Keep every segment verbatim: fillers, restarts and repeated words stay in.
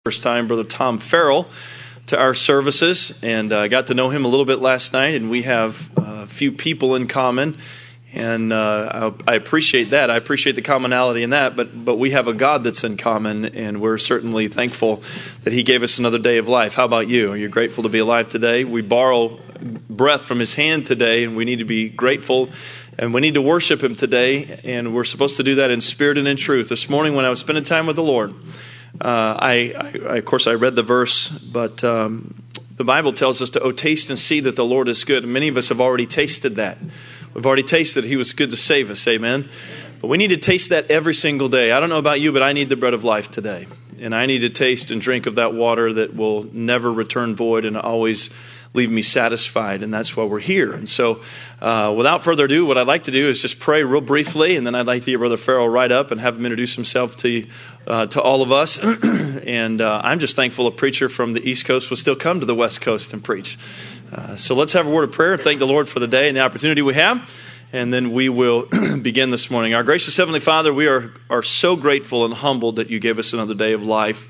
First time, Brother Tom Farrell, to our services, and I uh, got to know him a little bit last night, and we have uh, a few people in common, and uh, I, I appreciate that. I appreciate the commonality in that, but but we have a God that's in common, and we're certainly thankful that He gave us another day of life. How about you? Are you grateful to be alive today? We borrow breath from His hand today, and we need to be grateful, and we need to worship Him today, and we're supposed to do that in spirit and in truth. This morning when I was spending time with the Lord, Uh, I, I, of course, I read the verse, but um, the Bible tells us to, oh, taste and see that the Lord is good. And many of us have already tasted that. We've already tasted He was good to save us, amen? But we need to taste that every single day. I don't know about you, but I need the bread of life today. And I need to taste and drink of that water that will never return void and always leave me satisfied, and that's why we're here. And so uh, without further ado, what I'd like to do is just pray real briefly, and then I'd like to get Brother Farrell right up and have him introduce himself to uh, to all of us. and uh, I'm just thankful a preacher from the East Coast will still come to the West Coast and preach. Uh, so let's have a word of prayer. Thank the Lord for the day and the opportunity we have, and then we will begin this morning. Our gracious Heavenly Father, we are, are so grateful and humbled that you gave us another day of life.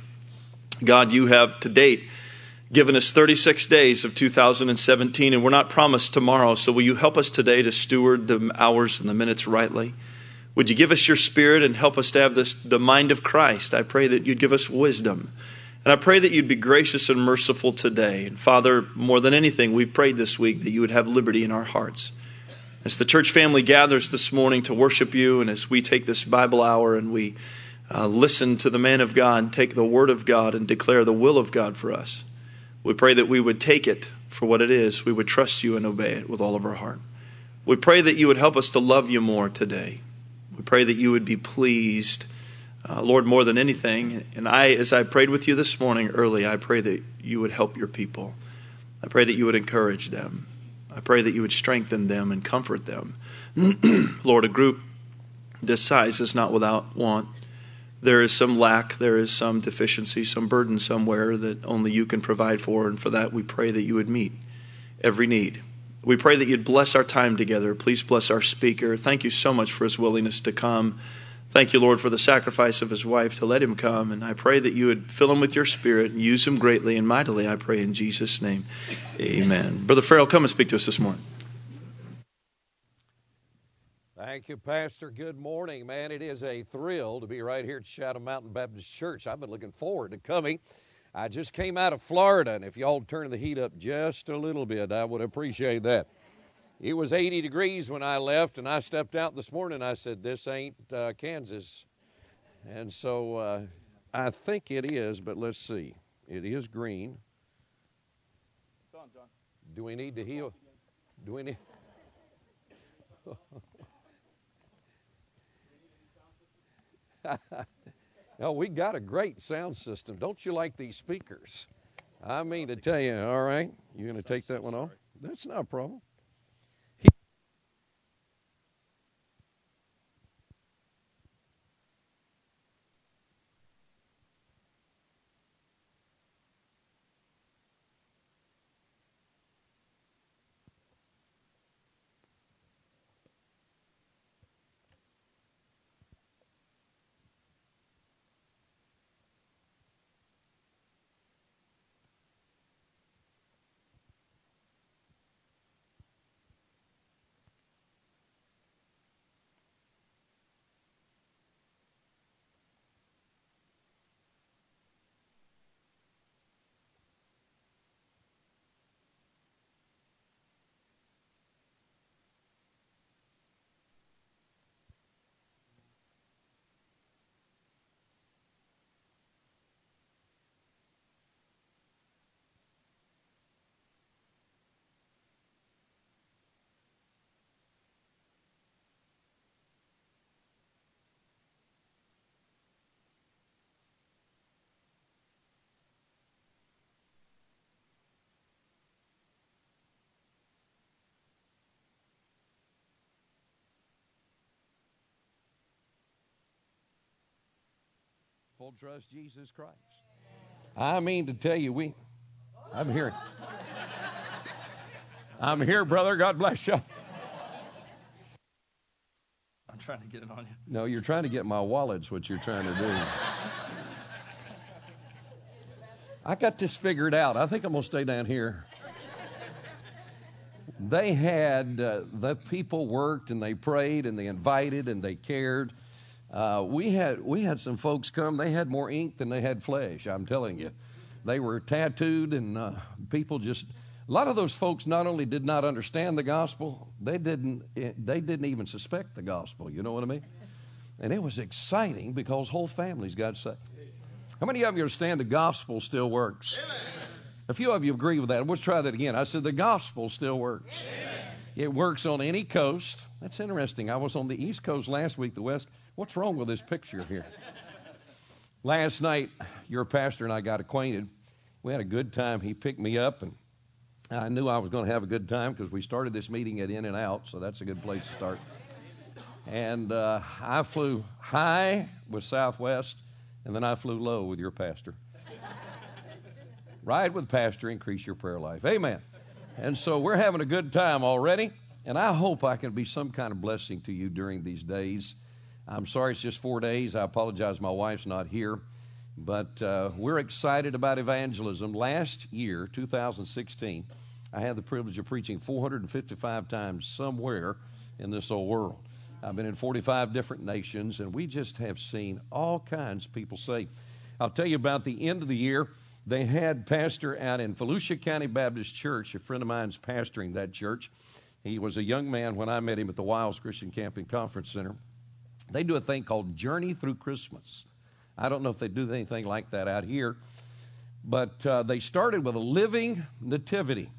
God, you have to date given us thirty-six days of two thousand seventeen, and we're not promised tomorrow. So will you help us today to steward the hours and the minutes rightly? Would you give us your Spirit and help us to have this, the mind of Christ? I pray that you'd give us wisdom. And I pray that you'd be gracious and merciful today. And Father, more than anything, we've prayed this week that you would have liberty in our hearts. As the church family gathers this morning to worship you, and as we take this Bible hour and we uh, listen to the man of God, take the word of God and declare the will of God for us, we pray that we would take it for what it is. We would trust you and obey it with all of our heart. We pray that you would help us to love you more today. We pray that you would be pleased, uh, Lord, more than anything. And I, as I prayed with you this morning early, I pray that you would help your people. I pray that you would encourage them. I pray that you would strengthen them and comfort them. Lord, a group this size is not without want. There is some lack, there is some deficiency, some burden somewhere that only you can provide for, and for that we pray that you would meet every need. We pray that you'd bless our time together. Please bless our speaker. Thank you so much for his willingness to come. Thank you, Lord, for the sacrifice of his wife to let him come, and I pray that you would fill him with your Spirit and use him greatly and mightily, I pray in Jesus' name. Amen. Brother Farrell, come and speak to us this morning. Thank you, Pastor. Good morning, man. It is a thrill to be right here at Shadow Mountain Baptist Church. I've been looking forward to coming. I just came out of Florida, and if y'all turn the heat up just a little bit, I would appreciate that. It was eighty degrees when I left, and I stepped out this morning, and I said, this ain't uh, Kansas. And so uh, I think it is, but let's see. It is green. It's on, John. Do we need to heal? Do we need... Oh, we got a great sound system. Don't you like these speakers? I mean to tell you, all right, you're going to take that one off? That's not a problem. He- Full trust Jesus Christ. I mean to tell you, we, I'm here. I'm here, brother. God bless you. I'm trying to get it on you. No, you're trying to get my wallet's what you're trying to do. I got this figured out. I think I'm going to stay down here. They had, uh, the people worked and they prayed and they invited and they cared. Uh, we had we had some folks come. They had more ink than they had flesh, I'm telling you. They were tattooed and uh, people just, a lot of those folks not only did not understand the gospel, they didn't, they didn't even suspect the gospel, you know what I mean? And it was exciting because whole families got saved. How many of you understand the gospel still works? Amen. A few of you agree with that. Let's try that again. I said the gospel still works. Amen. It works on any coast. That's interesting. I was on the East Coast last week, the West. What's wrong with this picture here? Last night, your pastor and I got acquainted. We had a good time. He picked me up, and I knew I was going to have a good time because we started this meeting at In and Out, so that's a good place to start. And uh, I flew high with Southwest, and then I flew low with your pastor. Ride with pastor, increase your prayer life. Amen. And so we're having a good time already, and I hope I can be some kind of blessing to you during these days. I'm sorry it's just four days. I apologize my wife's not here, but uh, we're excited about evangelism. Last year, two thousand sixteen, I had the privilege of preaching four hundred fifty-five times somewhere in this old world. I've been in forty-five different nations, and we just have seen all kinds of people saved. I'll tell you about the end of the year. They had pastor out in Volusia County Baptist Church. A friend of mine's pastoring that church. He was a young man when I met him at the Wiles Christian Camping Conference Center. They do a thing called Journey Through Christmas. I don't know if they do anything like that out here, but uh, they started with a living nativity,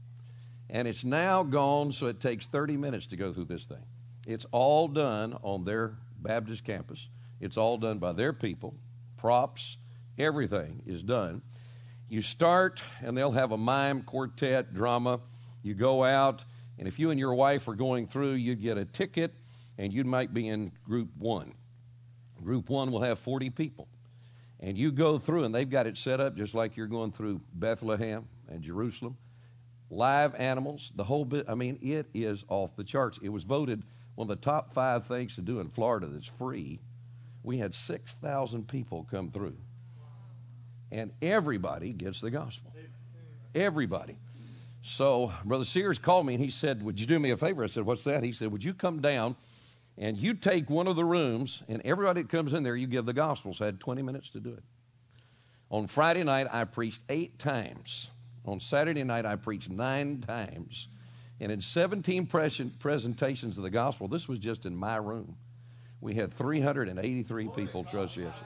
and it's now gone, so it takes thirty minutes to go through this thing. It's all done on their Baptist campus. It's all done by their people. Props, everything is done. You start, and they'll have a mime, quartet, drama. You go out, and if you and your wife are going through, you get a ticket, and you might be in group one. Group one will have forty people. And you go through, and they've got it set up just like you're going through Bethlehem and Jerusalem. Live animals, the whole bit. I mean, it is off the charts. It was voted one of the top five things to do in Florida that's free. We had six thousand people come through. And everybody gets the gospel. Everybody. So Brother Sears called me, and he said, would you do me a favor? I said, what's that? He said, would you come down, and you take one of the rooms, and everybody that comes in there, you give the gospel. So I had twenty minutes to do it. On Friday night, I preached eight times. On Saturday night, I preached nine times. And in seventeen pres- presentations of the gospel, this was just in my room, we had three hundred eighty-three people trust Jesus.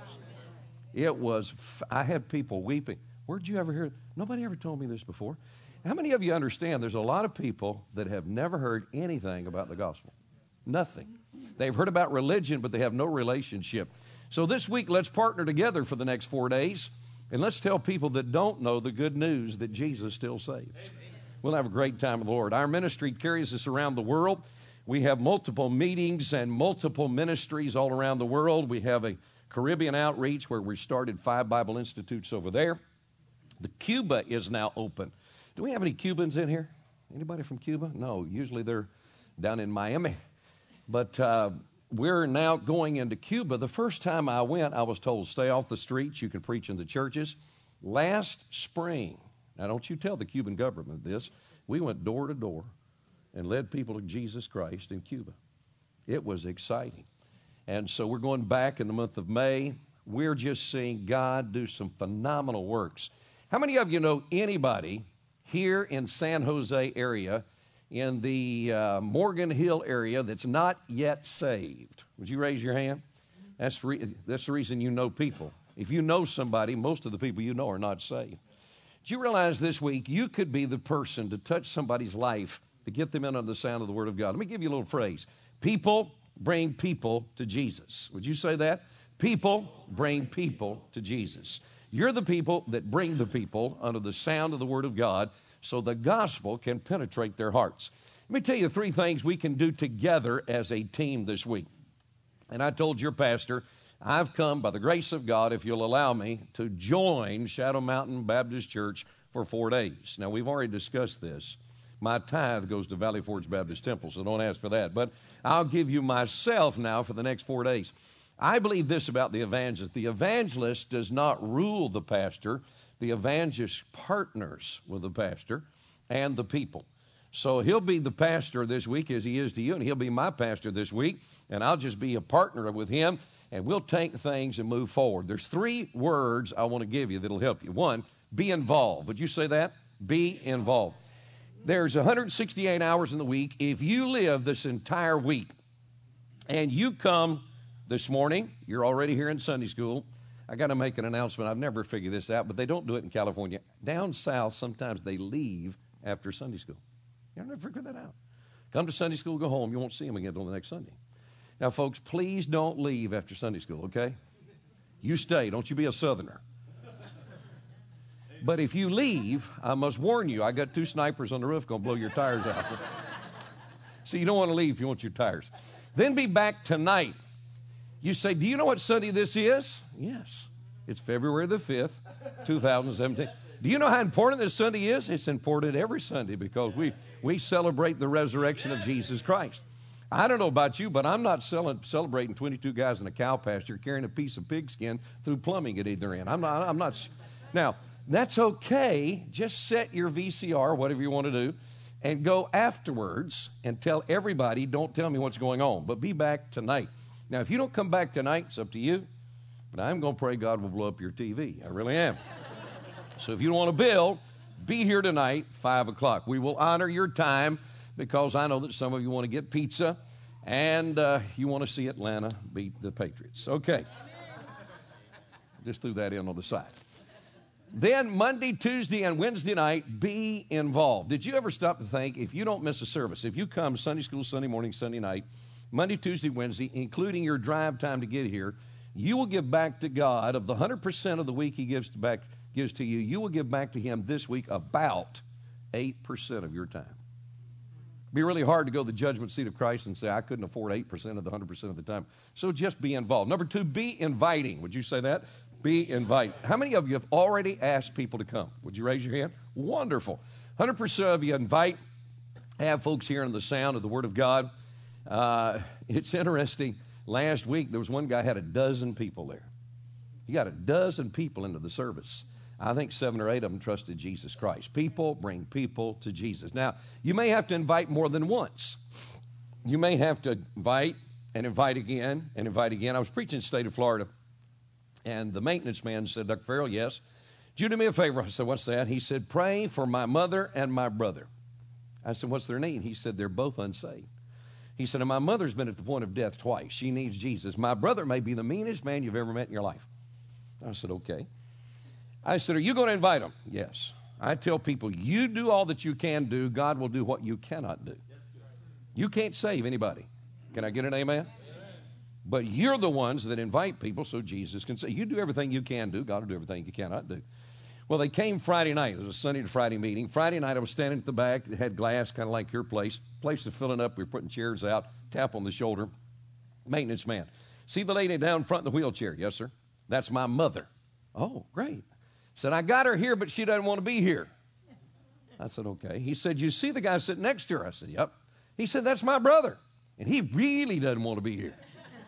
It was, I had people weeping. Where'd you ever hear it? Nobody ever told me this before. How many of you understand there's a lot of people that have never heard anything about the gospel? Nothing. They've heard about religion, but they have no relationship. So this week, let's partner together for the next four days, and let's tell people that don't know the good news that Jesus still saves. We'll have a great time with the Lord. Our ministry carries us around the world. We have multiple meetings and multiple ministries all around the world. We have a Caribbean outreach where we started five Bible Institutes over there. The Cuba is now open. Do we have any Cubans in here? Anybody from Cuba? No, usually they're down in Miami. But uh, we're now going into Cuba. The first time I went, I was told, stay off the streets. You can preach in the churches. Last spring, now don't you tell the Cuban government this, we went door to door and led people to Jesus Christ in Cuba. It was exciting. And so we're going back in the month of May. We're just seeing God do some phenomenal works. How many of you know anybody here in San Jose area, in the uh, Morgan Hill area, that's not yet saved? Would you raise your hand? That's, re- that's the reason you know people. If you know somebody, most of the people you know are not saved. Did you realize this week you could be the person to touch somebody's life to get them in under the sound of the Word of God? Let me give you a little phrase. People bring people to Jesus. Would you say that? People bring people to Jesus. You're the people that bring the people under the sound of the Word of God so the gospel can penetrate their hearts. Let me tell you three things we can do together as a team this week. And I told your pastor, I've come by the grace of God, if you'll allow me, to join Shadow Mountain Baptist Church for four days. Now, we've already discussed this. My tithe goes to Valley Forge Baptist Temple, so don't ask for that. But I'll give you myself now for the next four days. I believe this about the evangelist. The evangelist does not rule the pastor, the evangelist partners with the pastor and the people. So he'll be the pastor this week as he is to you, and he'll be my pastor this week, and I'll just be a partner with him, and we'll take things and move forward. There's three words I want to give you that'll help you. One, be involved. Would you say that? Be involved. There's one hundred sixty-eight hours in the week. If you live this entire week and you come this morning, you're already here in Sunday school. I got to make an announcement. I've never figured this out, but they don't do it in California. Down south, sometimes they leave after Sunday school. You never figured that out. Come to Sunday school, go home. You won't see them again until the next Sunday. Now, folks, please don't leave after Sunday school, okay? You stay. Don't you be a Southerner. But if you leave, I must warn you, I got two snipers on the roof going to blow your tires out. So you don't want to leave if you want your tires. Then be back tonight. You say, do you know what Sunday this is? Yes. It's February the fifth, two thousand seventeen. Do you know how important this Sunday is? It's important every Sunday because we, we celebrate the resurrection of Jesus Christ. I don't know about you, but I'm not cel- celebrating twenty-two guys in a cow pasture carrying a piece of pigskin through plumbing at either end. I'm not, I'm not. Now, that's okay. Just set your V C R, whatever you want to do, and go afterwards and tell everybody, don't tell me what's going on, but be back tonight. Now, if you don't come back tonight, it's up to you, but I'm going to pray God will blow up your T V. I really am. So if you don't want to bill, be here tonight, five o'clock. We will honor your time because I know that some of you want to get pizza and uh, you want to see Atlanta beat the Patriots. Okay. Just threw that in on the side. Then Monday, Tuesday, and Wednesday night, be involved. Did you ever stop to think, if you don't miss a service, if you come Sunday school, Sunday morning, Sunday night, Monday, Tuesday, Wednesday, including your drive time to get here, you will give back to God of the one hundred percent of the week he gives to back gives to you, you will give back to him this week about eight percent of your time. It'd be really hard to go to the judgment seat of Christ and say, I couldn't afford eight percent of the one hundred percent of the time. So just be involved. Number two, be inviting. Would you say that? Be invite. How many of you have already asked people to come? Would you raise your hand? Wonderful. one hundred percent of you invite, have folks hearing the sound of the Word of God. Uh, it's interesting. Last week, there was one guy had a dozen people there. He got a dozen people into the service. I think seven or eight of them trusted Jesus Christ. People bring people to Jesus. Now, you may have to invite more than once. You may have to invite and invite again and invite again. I was preaching in the state of Florida, and the maintenance man said, Doctor Farrell, yes. Would you do me a favor? I said, what's that? He said, pray for my mother and my brother. I said, what's their need? He said, they're both unsaved. He said, and my mother's been at the point of death twice. She needs Jesus. My brother may be the meanest man you've ever met in your life. I said, okay. I said, are you going to invite them? Yes. I tell people, you do all that you can do. God will do what you cannot do. You can't save anybody. Can I get an amen? But you're the ones that invite people so Jesus can say, you do everything you can do. God will do everything you cannot do. Well, they came Friday night. It was a Sunday to Friday meeting. Friday night, I was standing at the back. It had glass, kind of like your place. Place was filling up. We were putting chairs out. Tap on the shoulder. Maintenance man. See the lady down front in the wheelchair? Yes, sir. That's my mother. Oh, great. Said, I got her here, but she doesn't want to be here. I said, okay. He said, you see the guy sitting next to her? I said, yep. He said, that's my brother. And he really doesn't want to be here.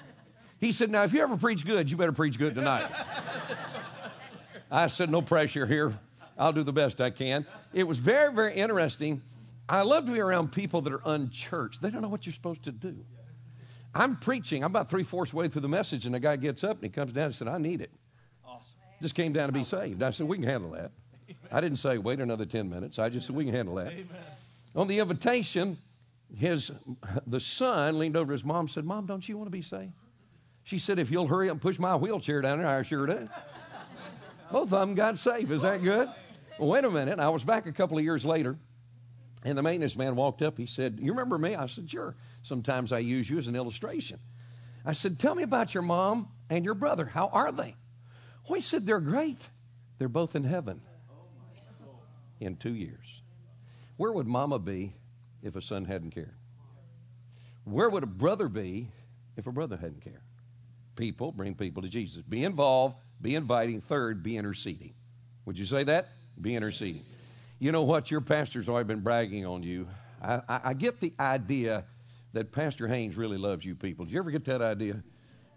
He said, now, if you ever preach good, you better preach good tonight. I said, no pressure here. I'll do the best I can. It was very, very interesting. I love to be around people that are unchurched. They don't know what you're supposed to do. I'm preaching. I'm about three-fourths way through the message, and the guy gets up, and he comes down and said, I need it. Awesome. Just came down to be saved. I said, we can handle that. I didn't say, wait another ten minutes. I just said, we can handle that. Amen. On the invitation, his the son leaned over to his mom and said, Mom, don't you want to be saved? She said, if you'll hurry up and push my wheelchair down there, I sure do. Both of them got saved. Is that good? Well, wait a minute. I was back a couple of years later, and the maintenance man walked up. He said, you remember me? I said, sure. Sometimes I use you as an illustration. I said, tell me about your mom and your brother. How are they? Well, he said, they're great. They're both in heaven in two years. Where would mama be if a son hadn't cared? Where would a brother be if a brother hadn't cared? People bring people to Jesus. Be involved, be inviting. Third, be interceding. Would you say that? Be interceding. You know what? Your pastor's already been bragging on you. I, I, I get the idea that Pastor Haynes really loves you people. Did you ever get that idea?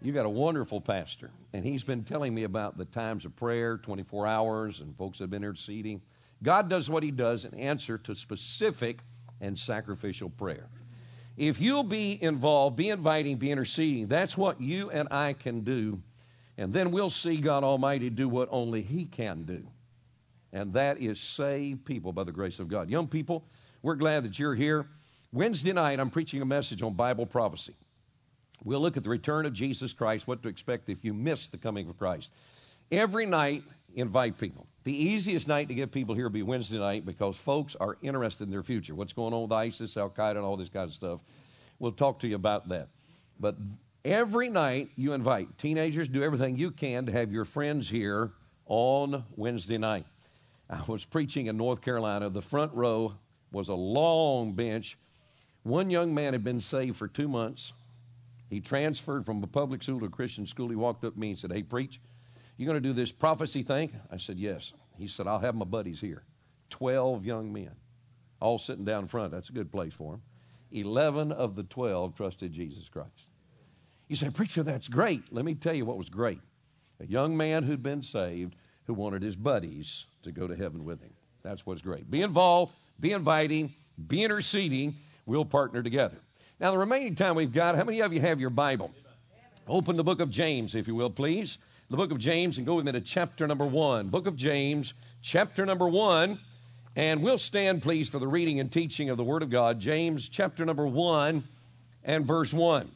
You got a wonderful pastor, and he's been telling me about the times of prayer, twenty-four hours, and folks have been interceding. God does what he does in answer to specific and sacrificial prayer. If you'll be involved, be inviting, be interceding, that's what you and I can do, and then we'll see God Almighty do what only he can do, and that is save people by the grace of God. Young people, we're glad that you're here. Wednesday night, I'm preaching a message on Bible prophecy. We'll look at the return of Jesus Christ, what to expect if you miss the coming of Christ. Every night, invite people. The easiest night to get people here will be Wednesday night because folks are interested in their future. What's going on with ISIS, Al-Qaeda, and all this kind of stuff. We'll talk to you about that. But every night you invite. Teenagers, do everything you can to have your friends here on Wednesday night. I was preaching in North Carolina. The front row was a long bench. One young man had been saved for two months. He transferred from a public school to a Christian school. He walked up to me and said, "Hey, preach, you going to do this prophecy thing?" I said, "Yes." He said, "I'll have my buddies here." Twelve young men, all sitting down front. That's a good place for them. Eleven of the twelve trusted Jesus Christ. You say, "Preacher, that's great." Let me tell you what was great. A young man who'd been saved who wanted his buddies to go to heaven with him. That's what's great. Be involved, be inviting, be interceding. We'll partner together. Now, the remaining time we've got, how many of you have your Bible? Open the book of James, if you will, please. The book of James, and go with me to chapter number one. Book of James, chapter number one. And we'll stand, please, for the reading and teaching of the Word of God. James, chapter number one and verse one.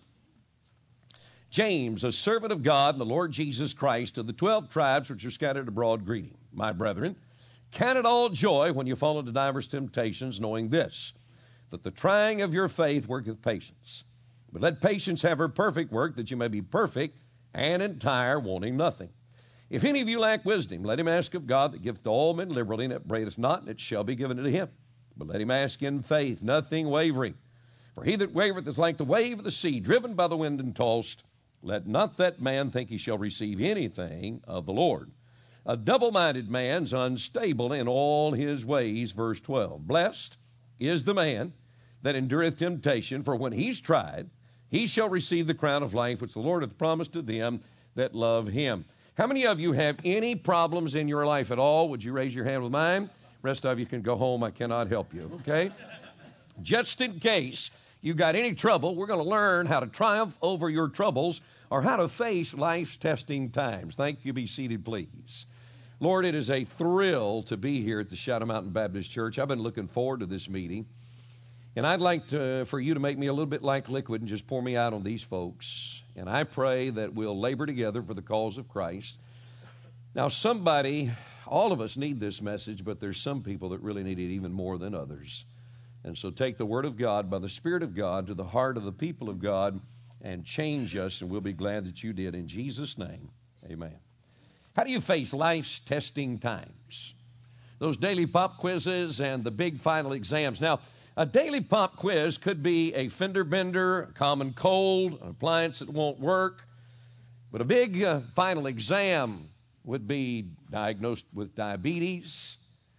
James, a servant of God and the Lord Jesus Christ, to the twelve tribes which are scattered abroad, greeting. My brethren, count it all joy when you fall into divers temptations, knowing this, that the trying of your faith worketh patience. But let patience have her perfect work, that you may be perfect and entire, wanting nothing. If any of you lack wisdom, let him ask of God, that giveth to all men liberally, and upbraideth not, and it shall be given unto him. But let him ask in faith, nothing wavering. For he that wavereth is like the wave of the sea, driven by the wind and tossed. Let not that man think he shall receive anything of the Lord. A double-minded man's unstable in all his ways. Verse twelve. Blessed is the man that endureth temptation, for when he's tried, he shall receive the crown of life which the Lord hath promised to them that love him. How many of you have any problems in your life at all? Would you raise your hand with mine? Rest of you can go home. I cannot help you, okay? Just in case you got any trouble, we're going to learn how to triumph over your troubles or how to face life's testing times. Thank you. Be seated, please. Lord, it is a thrill to be here at the Shadow Mountain Baptist Church. I've been looking forward to this meeting. And I'd like to, for you to make me a little bit like liquid and just pour me out on these folks. And I pray that we'll labor together for the cause of Christ. Now, somebody, all of us need this message, but there's some people that really need it even more than others. And so take the Word of God by the Spirit of God to the heart of the people of God and change us, and we'll be glad that you did. In Jesus' name, amen. How do you face life's testing times? Those daily pop quizzes and the big final exams. Now, a daily pop quiz could be a fender bender, a common cold, an appliance that won't work. But a big uh, final exam would be diagnosed with diabetes.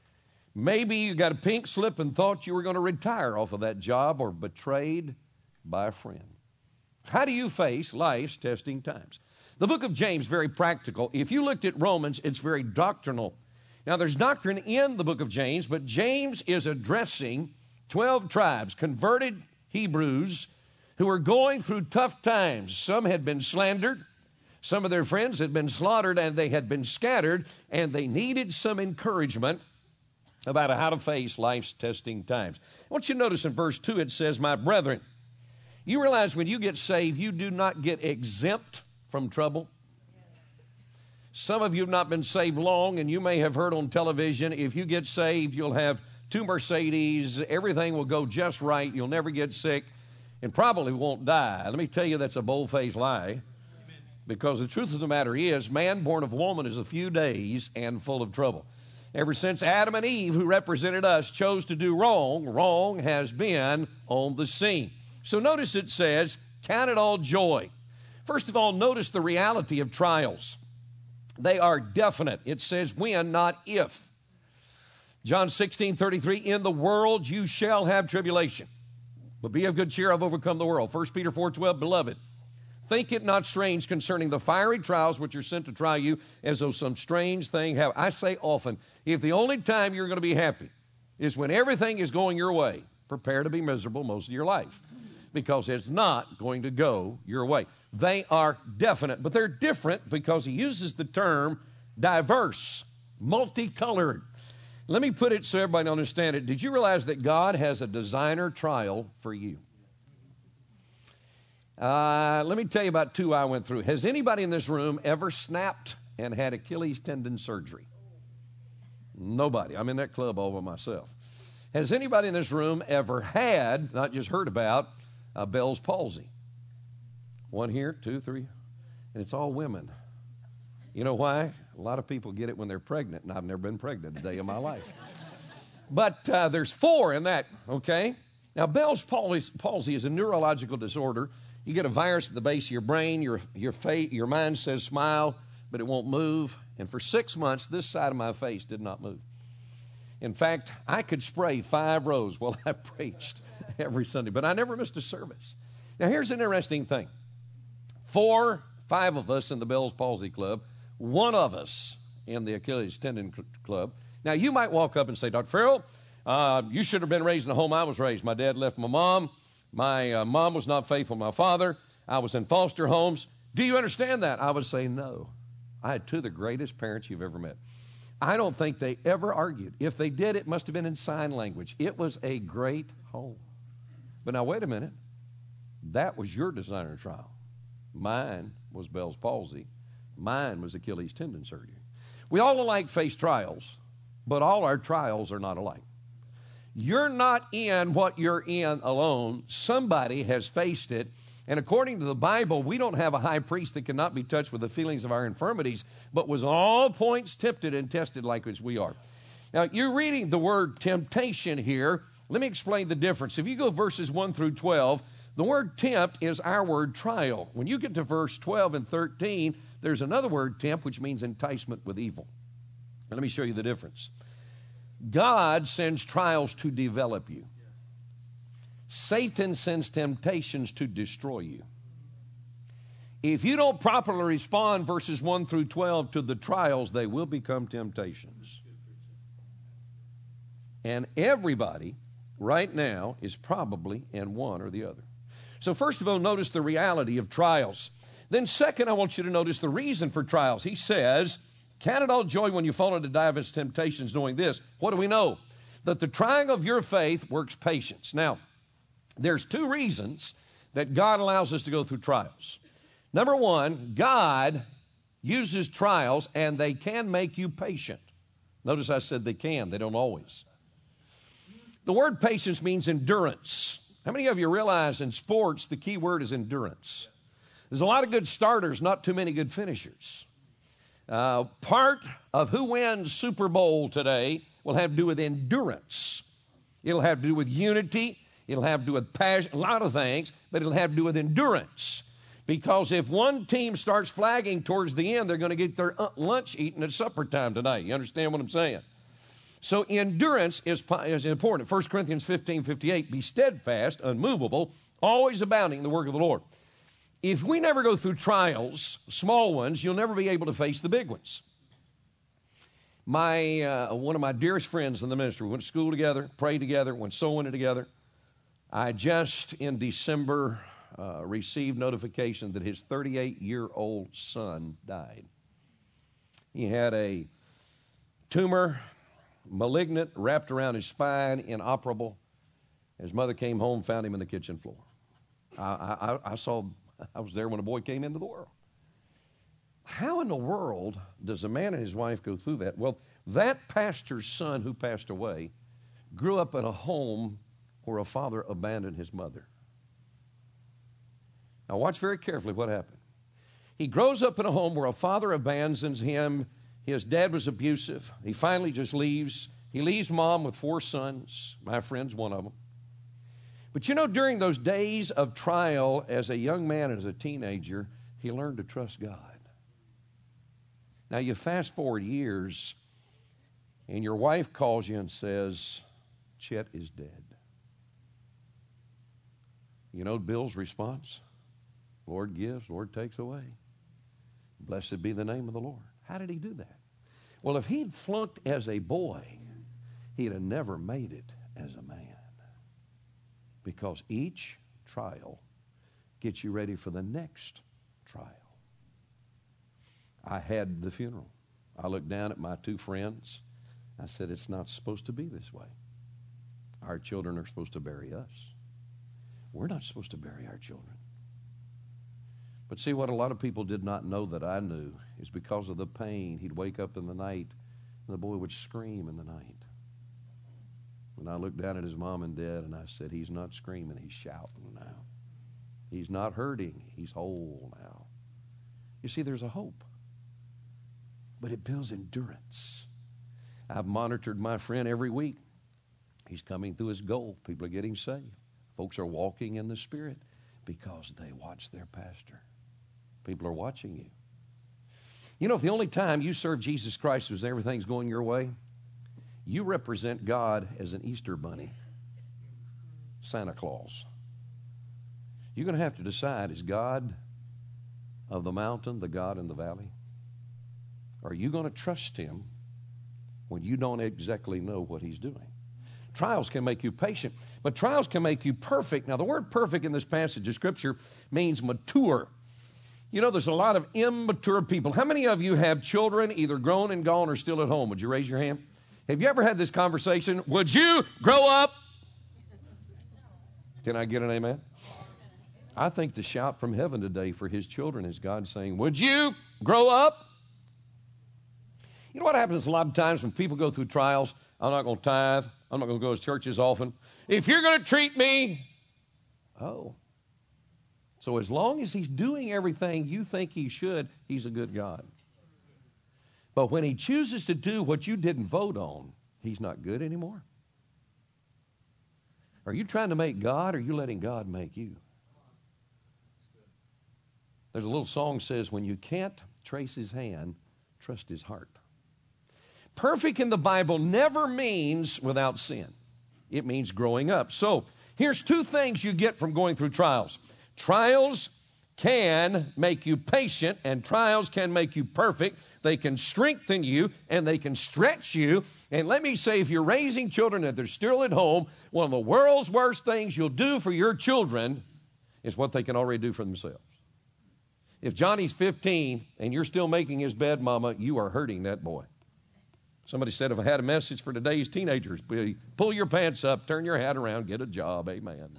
Maybe you got a pink slip and thought you were going to retire off of that job, or betrayed by a friend. How do you face life's testing times? The book of James, very practical. If you looked at Romans, it's very doctrinal. Now, there's doctrine in the book of James, but James is addressing twelve tribes, converted Hebrews, who were going through tough times. Some had been slandered. Some of their friends had been slaughtered, and they had been scattered, and they needed some encouragement about how to face life's testing times. I want you to notice in verse two, it says, my brethren. You realize when you get saved, you do not get exempt from trouble. Some of you have not been saved long, and you may have heard on television, if you get saved, you'll have two Mercedes, everything will go just right, you'll never get sick, and probably won't die. Let me tell you, that's a bold-faced lie, because the truth of the matter is, man born of woman is a few days and full of trouble. Ever since Adam and Eve, who represented us, chose to do wrong, wrong has been on the scene. So notice it says, count it all joy. First of all, notice the reality of trials. They are definite. It says when, not if. John sixteen thirty-three, in the world you shall have tribulation, but be of good cheer, I've overcome the world. First Peter four twelve, beloved, Think it not strange concerning the fiery trials which are sent to try you, as though some strange thing happened. I say often, if the only time you're going to be happy is when everything is going your way, prepare to be miserable most of your life, because it's not going to go your way. They are definite, but they're different because he uses the term diverse, multicolored. Let me put it so everybody can understand it. Did you realize that God has a designer trial for you? Uh, let me tell you about two I went through. Has anybody in this room ever snapped and had Achilles tendon surgery? Nobody. I'm in that club all by myself. Has anybody in this room ever had, not just heard about, uh, Bell's palsy? One here, two, three, and it's all women. You know why? A lot of people get it when they're pregnant, and I've never been pregnant a day in my life. But uh, there's four in that, okay? Now, Bell's palsy, palsy is a neurological disorder. You get a virus at the base of your brain, your, your, face, your mind says smile, but it won't move. And for six months, this side of my face did not move. In fact, I could spray five rows while I preached every Sunday, but I never missed a service. Now, here's an interesting thing. Four, five of us in the Bell's Palsy Club, one of us in the Achilles Tendon Club. Now, you might walk up and say, Doctor Farrell, uh, you should have been raised in the home I was raised. My dad left my mom. My uh, mom was not faithful to my father. I was in foster homes. Do you understand that? I would say no. I had two of the greatest parents you've ever met. I don't think they ever argued. If they did, it must have been in sign language. It was a great home. But now, wait a minute. That was your designer trial. Mine was Bell's palsy. Mine was Achilles tendon surgery. We all alike face trials, but all our trials are not alike. You're not in what you're in alone. Somebody has faced it. And according to the Bible, we don't have a high priest that cannot be touched with the feelings of our infirmities, but was all points tempted and tested like as we are. Now, you're reading the word temptation here. Let me explain the difference. If you go verses one through twelve, the word tempt is our word trial. When you get to verse twelve and thirteen, there's another word, tempt, which means enticement with evil. And let me show you the difference. God sends trials to develop you. Satan sends temptations to destroy you. If you don't properly respond, verses one through twelve, to the trials, they will become temptations. And everybody right now is probably in one or the other. So first of all, notice the reality of trials. Then second, I want you to notice the reason for trials. He says, count it all joy when you fall into divers temptations, knowing this. What do we know? That the trying of your faith works patience. Now, there's two reasons that God allows us to go through trials. Number one, God uses trials, and they can make you patient. Notice I said they can. They don't always. The word patience means endurance. How many of you realize in sports the key word is endurance? There's a lot of good starters, not too many good finishers. Uh, part of who wins Super Bowl today will have to do with endurance. It'll have to do with unity. It'll have to do with passion, a lot of things, but it'll have to do with endurance. Because if one team starts flagging towards the end, they're going to get their lunch eaten at supper time tonight. You understand what I'm saying? So endurance is, is important. First Corinthians fifteen fifty-eight, be steadfast, unmovable, always abounding in the work of the Lord. If we never go through trials, small ones, you'll never be able to face the big ones. My uh, one of my dearest friends in the ministry, we went to school together, prayed together, went soul winning together. I just in December uh, received notification that his thirty-eight-year-old son died. He had a tumor, malignant, wrapped around his spine, inoperable. His mother came home, found him in the kitchen floor. I, I, I saw, I was there when a boy came into the world. How in the world does a man and his wife go through that? Well, that pastor's son who passed away grew up in a home where a father abandoned his mother. Now watch very carefully what happened. He grows up in a home where a father abandons him. His dad was abusive. He finally just leaves. He leaves mom with four sons. My friend's one of them. But you know, during those days of trial as a young man and as a teenager, he learned to trust God. Now you fast forward years, and your wife calls you and says, Chet is dead. You know Bill's response? Lord gives, Lord takes away. Blessed be the name of the Lord. How did he do that? Well, if he'd flunked as a boy, he'd have never made it as a man. Because each trial gets you ready for the next trial. I had the funeral. I looked down at my two friends. I said, it's not supposed to be this way. Our children are supposed to bury us. We're not supposed to bury our children. But see, what a lot of people did not know that I knew is because of the pain, he'd wake up in the night and the boy would scream in the night. When I looked down at his mom and dad and I said, he's not screaming, he's shouting now. He's not hurting, he's whole now. You see, there's a hope. But it builds endurance. I've monitored my friend every week. He's coming through his goal. People are getting saved. Folks are walking in the Spirit because they watch their pastor. People are watching you. You know, if the only time you serve Jesus Christ was everything's going your way, you represent God as an Easter bunny, Santa Claus. You're going to have to decide, is God of the mountain the God in the valley? Are you going to trust him when you don't exactly know what he's doing? Trials can make you patient, but trials can make you perfect. Now, the word perfect in this passage of Scripture means mature. You know, there's a lot of immature people. How many of you have children either grown and gone or still at home? Would you raise your hand? Have you ever had this conversation? Would you grow up? Can I get an amen? I think the shout from heaven today for his children is God saying, would you grow up? You know what happens a lot of times when people go through trials? I'm not going to tithe. I'm not going to go to church as often. If you're going to treat me, oh. So as long as he's doing everything you think he should, he's a good God. But when he chooses to do what you didn't vote on, he's not good anymore. Are you trying to make God, or are you letting God make you? There's a little song that says, when you can't trace his hand, trust his heart. Perfect in the Bible never means without sin. It means growing up. So here's two things you get from going through trials. Trials can make you patient, and trials can make you perfect. They can strengthen you, and they can stretch you. And let me say, if you're raising children and they're still at home, one of the world's worst things you'll do for your children is what they can already do for themselves. If Johnny's fifteen and you're still making his bed, Mama, you are hurting that boy. Somebody said, if I had a message for today's teenagers, pull your pants up, turn your hat around, get a job. Amen.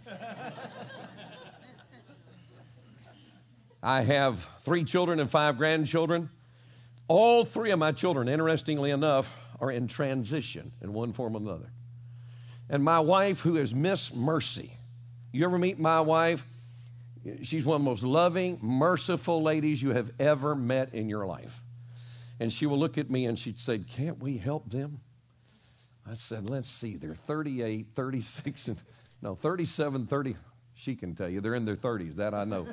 I have three children and five grandchildren. All three of my children, interestingly enough, are in transition in one form or another. And my wife, who is Miss Mercy. You ever meet my wife? She's one of the most loving, merciful ladies you have ever met in your life. And she will look at me and she'd say, can't we help them? I said, let's see, they're thirty-eight, thirty-six, and no, thirty-seven, thirty. She can tell you, they're in their thirties, that I know.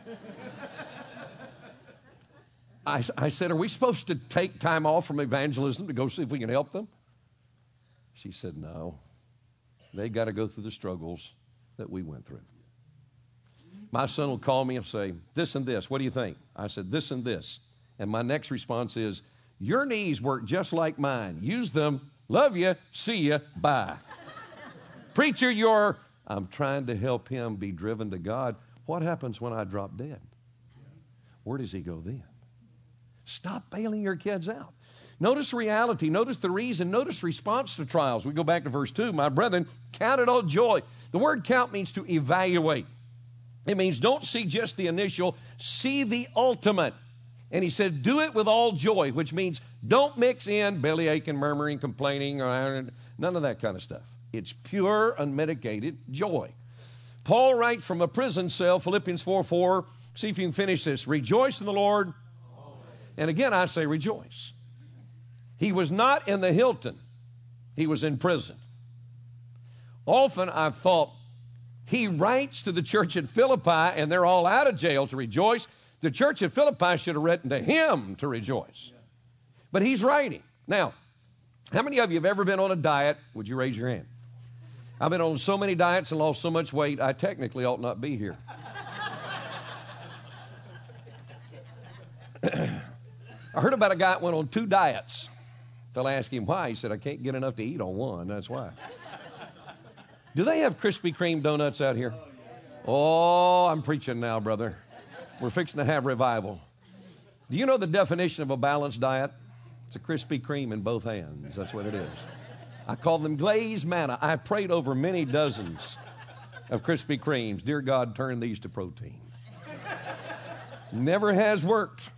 I, I said, are we supposed to take time off from evangelism to go see if we can help them? She said, no. They got to go through the struggles that we went through. My son will call me and say, this and this, what do you think? I said, this and this. And my next response is, your knees work just like mine. Use them. Love you. See you. Bye. Preacher, you're, I'm trying to help him be driven to God. What happens when I drop dead? Where does he go then? Stop bailing your kids out. Notice reality. Notice the reason. Notice response to trials. We go back to verse two. My brethren, count it all joy. The word count means to evaluate. It means don't see just the initial, see the ultimate. And he said, do it with all joy, which means don't mix in bellyache and murmuring, complaining, or none of that kind of stuff. It's pure, unmitigated joy. Paul writes from a prison cell, Philippians four four. See if you can finish this. Rejoice in the Lord. Always. And again, I say rejoice. He was not in the Hilton. He was in prison. Often I've thought, he writes to the church at Philippi, and they're all out of jail to rejoice. The church at Philippi should have written to him to rejoice. But he's writing. Now, how many of you have ever been on a diet? Would you raise your hand? I've been on so many diets and lost so much weight, I technically ought not be here. I heard about a guy that went on two diets. They'll ask him why. He said, I can't get enough to eat on one. That's why. Do they have Krispy Kreme donuts out here? Oh, I'm preaching now, brother. We're fixing to have revival. Do you know the definition of a balanced diet? It's a Krispy Kreme in both hands. That's what it is. I call them glazed manna. I prayed over many dozens of Krispy Kremes. Dear God, turn these to protein. Never has worked.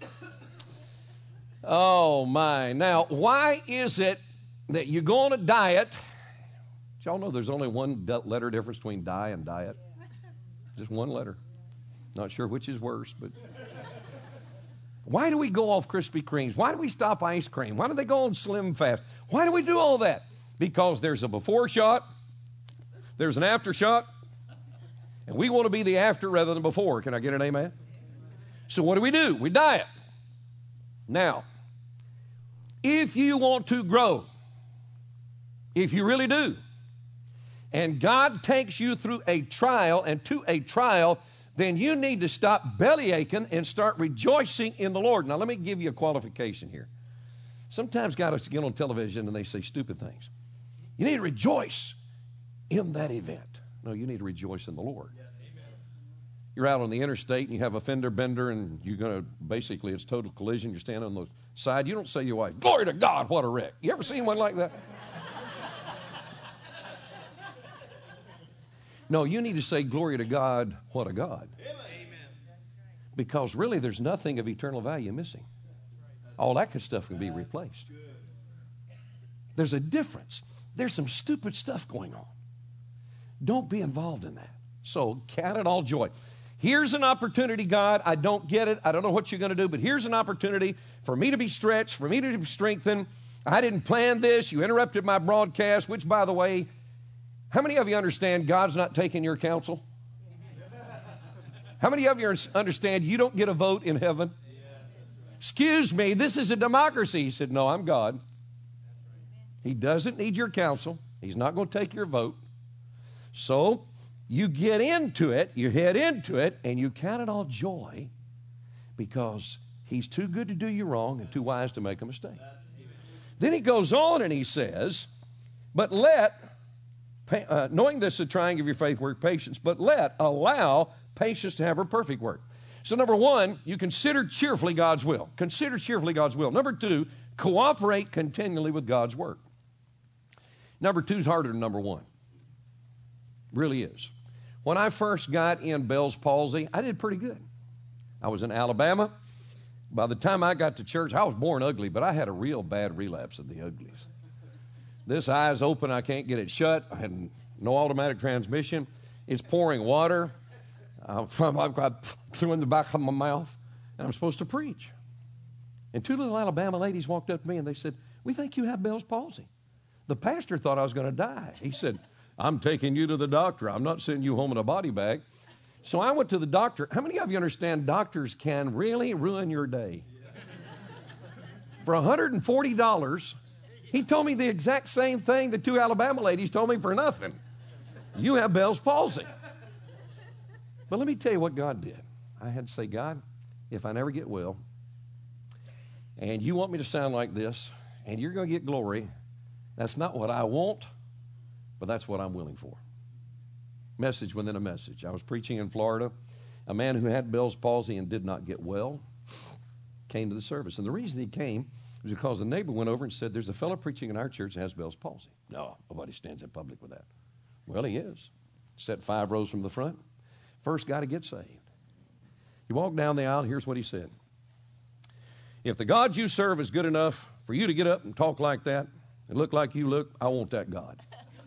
Oh, my. Now, why is it that you go on a diet? Y'all know there's only one letter difference between die and diet. Just one letter. Not sure which is worse, but... Why do we go off Krispy Kremes? Why do we stop ice cream? Why do they go on Slim Fast? Why do we do all that? Because there's a before shot, there's an after shot, and we want to be the after rather than before. Can I get an amen? So what do we do? We diet. Now, if you want to grow, if you really do, and God takes you through a trial and to a trial, then you need to stop belly aching and start rejoicing in the Lord. Now, let me give you a qualification here. Sometimes guys get on television and they say stupid things. You need to rejoice in that event. No, you need to rejoice in the Lord. Yes. You're out on the interstate and you have a fender bender and you're going to, basically it's total collision. You're standing on the side. You don't say to your wife, glory to God, what a wreck. You ever seen one like that? No, you need to say, glory to God, what a God. Amen. Because really there's nothing of eternal value missing. All that good stuff can be replaced. There's a difference. There's some stupid stuff going on. Don't be involved in that. So count it all joy. Here's an opportunity, God. I don't get it. I don't know what you're going to do, but here's an opportunity for me to be stretched, for me to be strengthened. I didn't plan this. You interrupted my broadcast, which, by the way, how many of you understand God's not taking your counsel? How many of you understand you don't get a vote in heaven? Excuse me, this is a democracy. He said, no, I'm God. He doesn't need your counsel. He's not going to take your vote. So you get into it, you head into it, and you count it all joy because he's too good to do you wrong and too wise to make a mistake. Then he goes on and he says, but let... Uh, knowing this, the trying of your faith work patience, but let, allow patience to have her perfect work. So number one, you consider cheerfully God's will. Consider cheerfully God's will. Number two, cooperate continually with God's work. Number two is harder than number one. Really is. When I first got in Bell's palsy, I did pretty good. I was in Alabama. By the time I got to church, I was born ugly, but I had a real bad relapse of the uglies. This eye's open, I can't get it shut. I had no automatic transmission. It's pouring water. Uh, I've got through in the back of my mouth, and I'm supposed to preach. And two little Alabama ladies walked up to me, and they said, we think you have Bell's palsy. The pastor thought I was going to die. He said, I'm taking you to the doctor. I'm not sending you home in a body bag. So I went to the doctor. How many of you understand doctors can really ruin your day? For one hundred forty dollars, he told me the exact same thing the two Alabama ladies told me for nothing. You have Bell's palsy. But let me tell you what God did. I had to say, God, if I never get well, and you want me to sound like this, and you're going to get glory, that's not what I want, but that's what I'm willing for. Message within a message. I was preaching in Florida. A man who had Bell's palsy and did not get well came to the service. And the reason he came was because the neighbor went over and said, there's a fellow preaching in our church that has Bell's palsy. No, nobody stands in public with that. Well, he is. Sat five rows from the front. First guy to get saved. He walked down the aisle. Here's what he said. If the God you serve is good enough for you to get up and talk like that and look like you look, I want that God.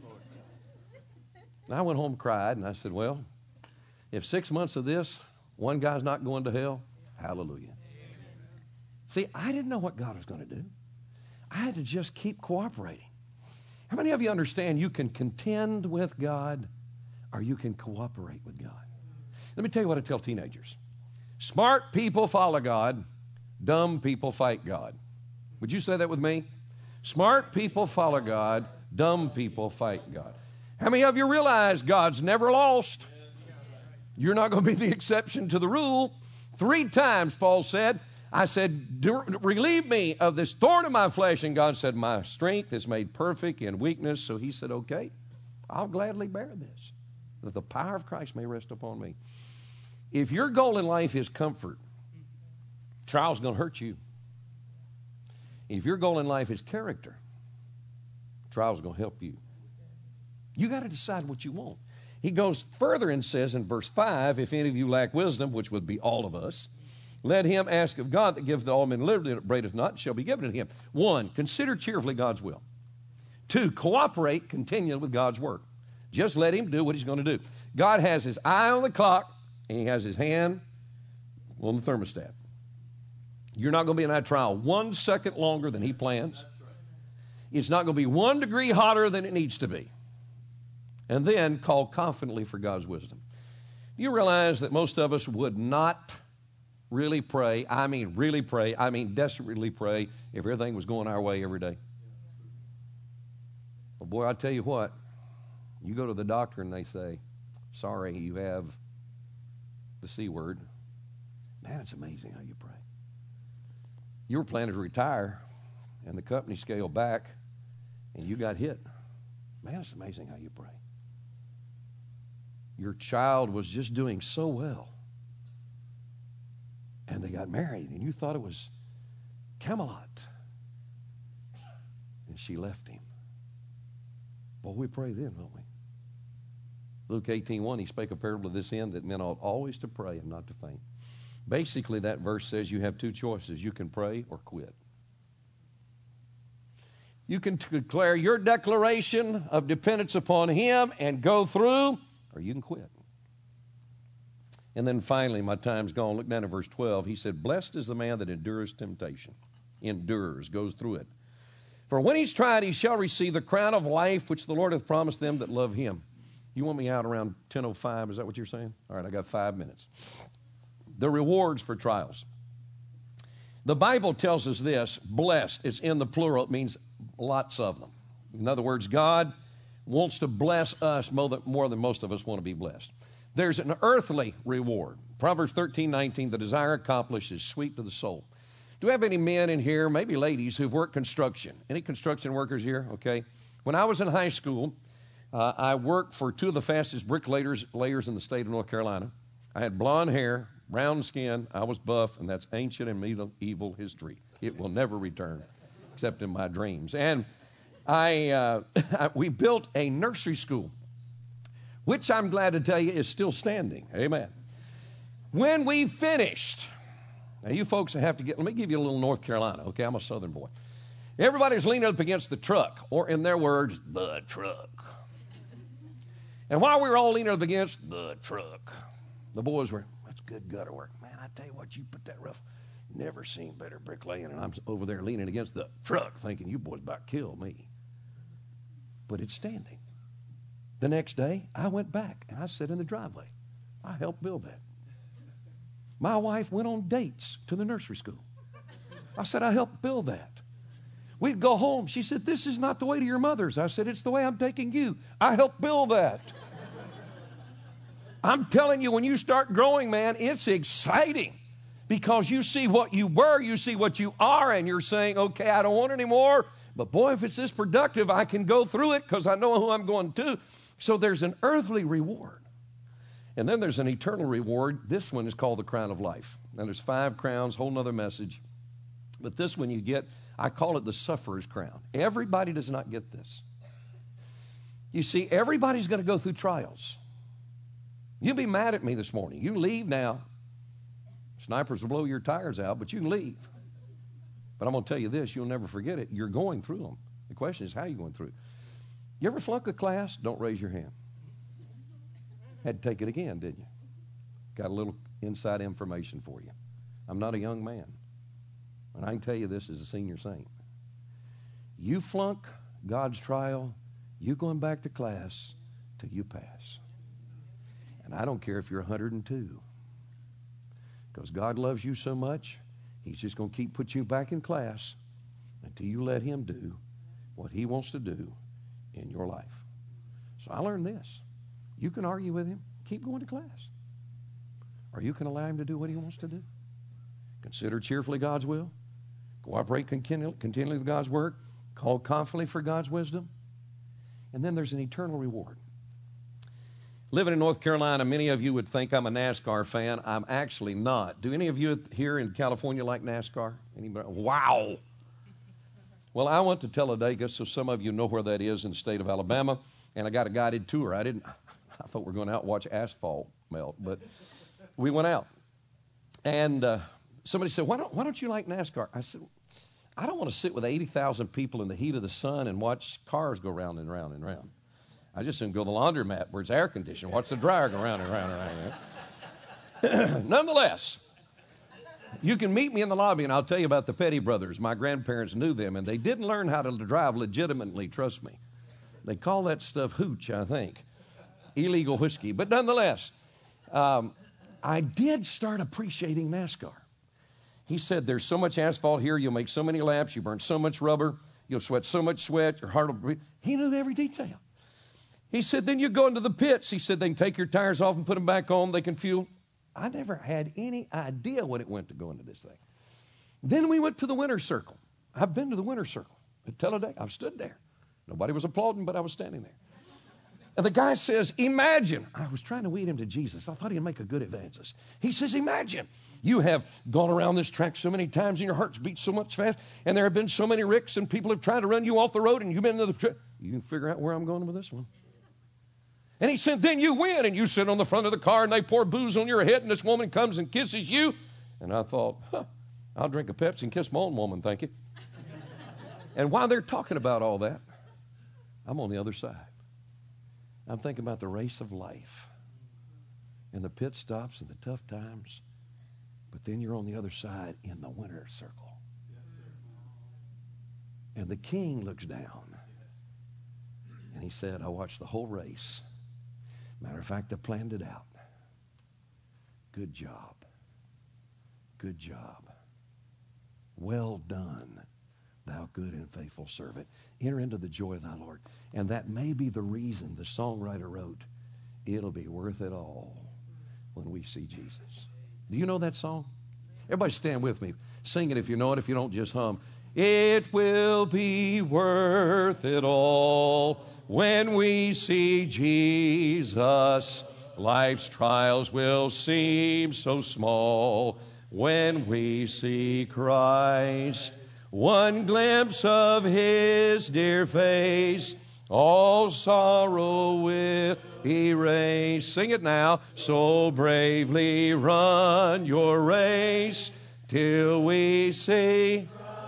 And I went home and cried, and I said, well, if six months of this, one guy's not going to hell, hallelujah. See, I didn't know what God was going to do. I had to just keep cooperating. How many of you understand you can contend with God or you can cooperate with God? Let me tell you what I tell teenagers. Smart people follow God. Dumb people fight God. Would you say that with me? Smart people follow God. Dumb people fight God. How many of you realize God's never lost? You're not going to be the exception to the rule. Three times Paul said, I said, relieve me of this thorn in my flesh. And God said, my strength is made perfect in weakness. So he said, okay, I'll gladly bear this, that the power of Christ may rest upon me. If your goal in life is comfort, trial's going to hurt you. If your goal in life is character, trial's going to help you. You got to decide what you want. He goes further and says in verse five, if any of you lack wisdom, which would be all of us, let him ask of God that giveth to all men liberty, that upbraideth not, shall be given to him. One, consider cheerfully God's will. Two, cooperate continually with God's work. Just let him do what he's going to do. God has his eye on the clock, and he has his hand on the thermostat. You're not going to be in that trial one second longer than he plans. It's not going to be one degree hotter than it needs to be. And then call confidently for God's wisdom. You realize that most of us would not really pray, I mean really pray, I mean desperately pray, if everything was going our way every day. Well, boy, I tell you what, you go to the doctor and they say, sorry, you have the C word. Man, it's amazing how you pray. You were planning to retire, and the company scaled back, and you got hit. Man, it's amazing how you pray. Your child was just doing so well, and they got married, and you thought it was Camelot, and she left him. Boy, we pray then, don't we? Luke eighteen one, he spake a parable to this end, that men ought always to pray and not to faint. Basically, that verse says you have two choices. You can pray or quit. You can declare your declaration of dependence upon him and go through, or you can quit. And then finally, my time's gone. Look down at verse twelve. He said, blessed is the man that endures temptation. Endures, goes through it. For when he's tried, he shall receive the crown of life, which the Lord hath promised them that love him. You want me out around ten oh five? Is that what you're saying? All right, I got five minutes. The rewards for trials. The Bible tells us this, blessed, it's in the plural, it means lots of them. In other words, God wants to bless us more than, more than most of us want to be blessed. There's an earthly reward. Proverbs thirteen nineteen, the desire accomplished is sweet to the soul. Do we have any men in here, maybe ladies, who've worked construction? Any construction workers here? Okay. When I was in high school, uh, I worked for two of the fastest bricklayers layers in the state of North Carolina. I had blonde hair, brown skin, I was buff, and that's ancient and evil history. It will never return, except in my dreams. And I, uh, we built a nursery school, which I'm glad to tell you is still standing. Amen. When we finished, now you folks have to get, let me give you a little North Carolina, okay? I'm a southern boy. Everybody's leaning up against the truck, or in their words, the truck. And while we were all leaning up against the truck, the boys were, that's good gutter work. Man, I tell you what, you put that rough, never seen better bricklaying. And I'm over there leaning against the truck thinking, you boys about killed me. But it's standing. The next day, I went back and I sat in the driveway. I helped build that. My wife went on dates to the nursery school. I said, I helped build that. We'd go home. She said, this is not the way to your mother's. I said, it's the way I'm taking you. I helped build that. I'm telling you, when you start growing, man, it's exciting because you see what you were, you see what you are, and you're saying, okay, I don't want it anymore. But boy, if it's this productive, I can go through it because I know who I'm going to. So there's an earthly reward. And then there's an eternal reward. This one is called the crown of life. Now there's five crowns, whole nother message. But this one you get, I call it the sufferer's crown. Everybody does not get this. You see, everybody's going to go through trials. You'll be mad at me this morning. You can leave now. Snipers will blow your tires out, but you can leave. But I'm going to tell you this, you'll never forget it. You're going through them. The question is, how are you going through? You ever flunk a class? Don't raise your hand. Had to take it again, didn't you? Got a little inside information for you. I'm not a young man, and I can tell you this as a senior saint. You flunk God's trial, you going back to class till you pass. And I don't care if you're one hundred two. Because God loves you so much, he's just going to keep putting you back in class until you let him do what he wants to do in your life. So I learned this. You can argue with him, keep going to class. Or you can allow him to do what he wants to do. Consider cheerfully God's will. Cooperate continually, continually with God's work. Call confidently for God's wisdom. And then there's an eternal reward. Living in North Carolina, many of you would think I'm a NASCAR fan. I'm actually not. Do any of you here in California like NASCAR? Anybody? Wow. Well, I went to Talladega, so some of you know where that is in the state of Alabama, and I got a guided tour. I didn't. I thought we were going out and watch asphalt melt, but we went out. And uh, somebody said, why don't, why don't you like NASCAR? I said, I don't want to sit with eighty thousand people in the heat of the sun and watch cars go round and round and round. I just didn't go to the laundromat where it's air conditioned. Watch the dryer go round and round and round. Nonetheless, you can meet me in the lobby, and I'll tell you about the Petty brothers. My grandparents knew them, and they didn't learn how to drive legitimately, trust me. They call that stuff hooch, I think. Illegal whiskey. But nonetheless, um, I did start appreciating NASCAR. He said, there's so much asphalt here, you'll make so many laps, you burn so much rubber, you'll sweat so much sweat, your heart will breathe. He knew every detail. He said, then you go into the pits. He said, they can take your tires off and put them back on. They can fuel. I never had any idea what it went to go into this thing. Then we went to the winner's circle. I've been to the winner's circle at Talladega. I've stood there. Nobody was applauding, but I was standing there. And the guy says, imagine. I was trying to lead him to Jesus. I thought he'd make a good evangelist. He says, imagine. You have gone around this track so many times and your heart's beat so much fast, and there have been so many wrecks and people have tried to run you off the road and you've been to the track. You can figure out where I'm going with this one. And he said, then you win, and you sit on the front of the car, and they pour booze on your head, and this woman comes and kisses you. And I thought, huh, I'll drink a Pepsi and kiss my own woman, thank you. And while they're talking about all that, I'm on the other side. I'm thinking about the race of life and the pit stops and the tough times. But then you're on the other side in the winner's circle. And the king looks down, and he said, I watched the whole race. Matter of fact, I planned it out. Good job. Good job. Well done, thou good and faithful servant. Enter into the joy of thy Lord. And that may be the reason the songwriter wrote, it'll be worth it all when we see Jesus. Do you know that song? Everybody stand with me. Sing it if you know it. If you don't, just hum. It will be worth it all when we see Jesus. Life's trials will seem so small when we see Christ. One glimpse of his dear face, all sorrow will erase. Sing it now. So bravely run your race till we see.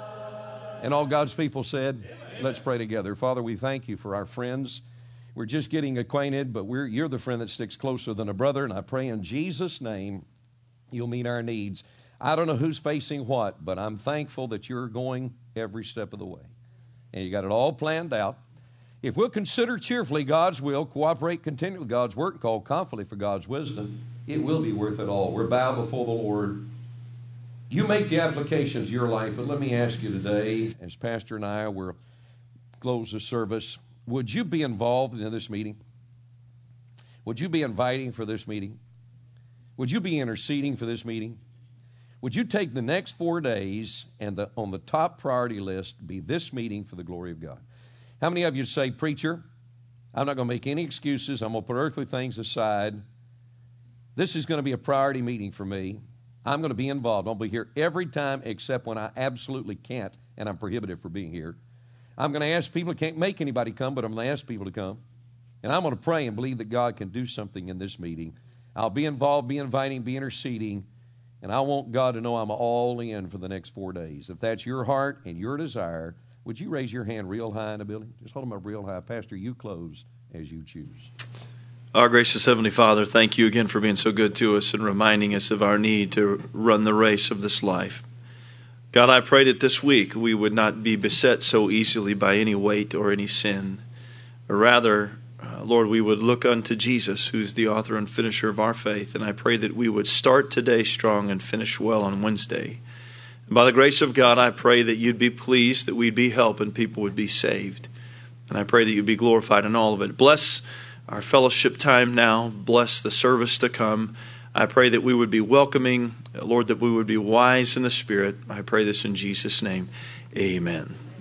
And all God's people said, let's pray together. Father, we thank you for our friends. We're just getting acquainted, but we're, you're the friend that sticks closer than a brother, and I pray in Jesus' name you'll meet our needs. I don't know who's facing what, but I'm thankful that you're going every step of the way. And you got it all planned out. If we'll consider cheerfully God's will, cooperate continually with God's work, and call confidently for God's wisdom, it will be worth it all. We're bowed before the Lord. You make the applications of your life, but let me ask you today, as Pastor and I will close the service, would you be involved in this meeting? Would you be inviting for this meeting? Would you be interceding for this meeting? Would you take the next four days and the, on the top priority list be this meeting for the glory of God? How many of you say, preacher, I'm not going to make any excuses. I'm going to put earthly things aside. This is going to be a priority meeting for me. I'm going to be involved. I'll be here every time except when I absolutely can't, and I'm prohibited for being here. I'm going to ask people. I can't make anybody come, but I'm going to ask people to come. And I'm going to pray and believe that God can do something in this meeting. I'll be involved, be inviting, be interceding, and I want God to know I'm all in for the next four days. If that's your heart and your desire, would you raise your hand real high in the building? Just hold them up real high. Pastor, you close as you choose. Our gracious Heavenly Father, thank you again for being so good to us and reminding us of our need to run the race of this life. God, I pray that this week we would not be beset so easily by any weight or any sin. Or rather, uh, Lord, we would look unto Jesus, who's the author and finisher of our faith. And I pray that we would start today strong and finish well on Wednesday. And by the grace of God, I pray that you'd be pleased, that we'd be helped, and people would be saved. And I pray that you'd be glorified in all of it. Bless our fellowship time now. Bless the service to come. I pray that we would be welcoming, Lord, that we would be wise in the Spirit. I pray this in Jesus' name. Amen.